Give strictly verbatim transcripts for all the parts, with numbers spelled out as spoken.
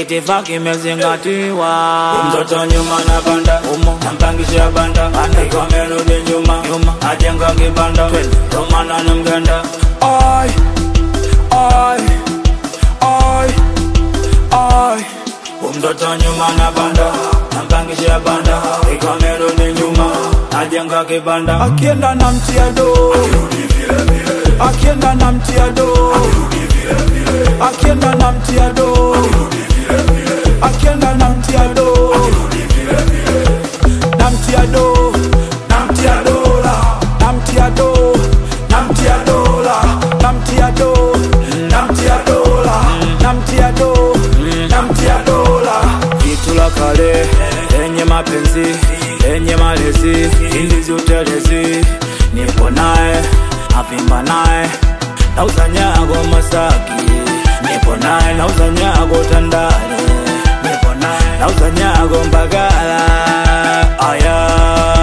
itifaki imezingatiwa. Mtoto nyuma na banda, nampangisha banda, iko amerudi nyuma, ajenga kibanda, romana na mganda. Ay, ay, ay, ay. Mtoto nyuma na banda, nampangisha banda, iko amerudi nyuma, ajenga kibanda. Akienda na mtia do, akienda na mtia do, akienda na mtia do, akienda na mtia do, na mtia do, na mtia dola, na mtia do, na mtia dola, na mtia do, na mtia dola, na mtia do, na mtia dola. Jitu la kale lenye mapenzi, lenye malezi, indizi utelezi, nipo nae, avimba nae, nauza nyago Masaki, nipo nae, nauza nyago Tandale, nipo nae, nauza nyago Mbagala. Aya,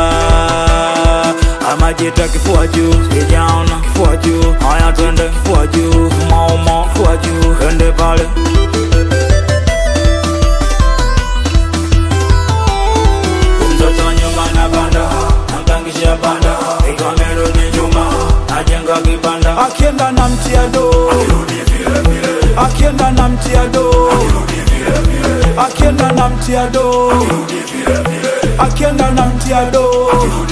amajita kifua juu, sijaona kifua juu. Aya twende kifua juu, mauma kifua juu, twende pale. Mtoto nyuma na banda, nampangisha banda, iko amerudi nyuma, ajenga kibanda. Akienda na mtia do, akienda na mtia do, akienda na mtia do, akienda na mtia do,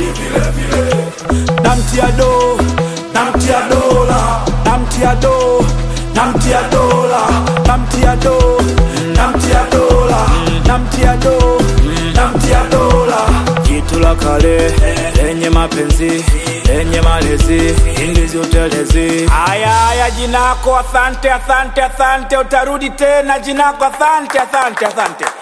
na mtia do, na mtia dola, na mtia do, na mtia dola, na mtia do, na mtia dola, na mtia do, na mtia dola. Jitu la kale lenye mapenzi, lenye malezi, indizi utelezi. Aya, aya jinako, asante, asante, asante. Utarudi tena jinako, asante, asante, asante.